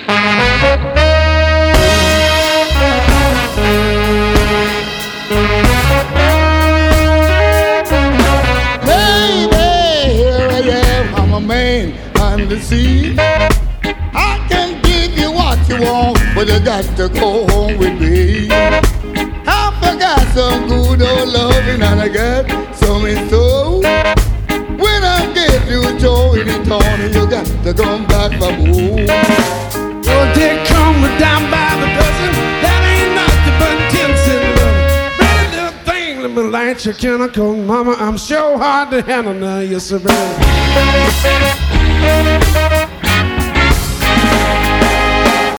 On the sea, I can give you what you want, but you got to go home with me. I forgot some good old loving and I got some in store. When I get you Joe in the town, you got to come back for more. Don't they come down by the dozen? That ain't nothing but 10 cents. Pretty little thing, let me light your chemical, mama. I'm sure hard to handle now, yes sir.